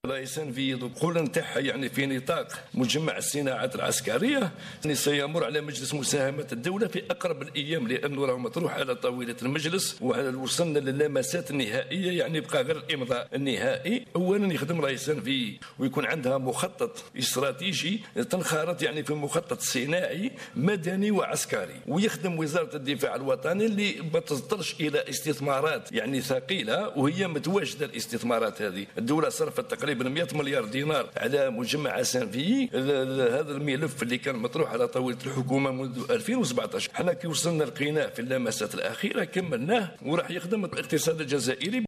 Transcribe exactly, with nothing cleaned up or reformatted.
رئيسا في القولة نتاعها يعني في نطاق مجمع الصناعات العسكرية سيمر على مجلس مساهمة الدولة في أقرب الأيام، لأنه راه مطروح على طاولة المجلس ووصلنا للمسات النهائية، يعني بقى غير الإمضاء النهائي. أولا يخدم رئيسا في ويكون عندها مخطط استراتيجي تنخرط يعني في مخطط صناعي مدني وعسكري، ويخدم وزارة الدفاع الوطني اللي ما تصدرش إلى استثمارات يعني ثقيلة، وهي متواجدة الاستثمارات هذه. الدولة صرفت تقريبا مئة مليار دينار على مجمع سانفي، هذا الملف اللي كان مطروح على طاولة الحكومة منذ ألفين وسبعطاش. حنا كي وصلنا لقيناه في اللمسات الأخيرة كملناه وراح يخدم الاقتصاد الجزائري.